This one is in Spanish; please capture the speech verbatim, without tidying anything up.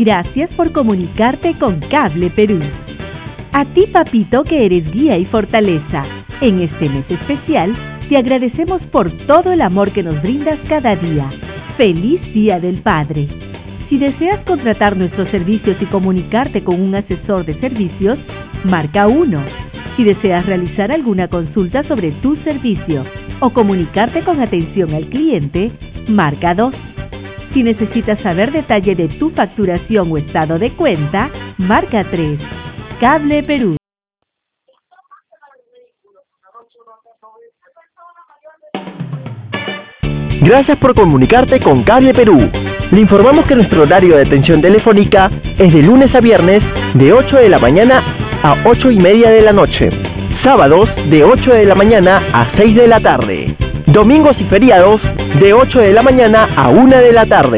Gracias por comunicarte con Cable Perú. A ti, papito, que eres guía y fortaleza. En este mes especial, te agradecemos por todo el amor que nos brindas cada día. ¡Feliz Día del Padre! Si deseas contratar nuestros servicios y comunicarte con un asesor de servicios, marca uno. Si deseas realizar alguna consulta sobre tu servicio o comunicarte con atención al cliente, marca dos. Si necesitas saber detalle de tu facturación o estado de cuenta, marca tres. Cable Perú. Gracias por comunicarte con Cable Perú. Le informamos que nuestro horario de atención telefónica es de lunes a viernes de ocho de la mañana a ocho y media de la noche. Sábados de ocho de la mañana a seis de la tarde. Domingos y feriados de ocho de la mañana a una de la tarde.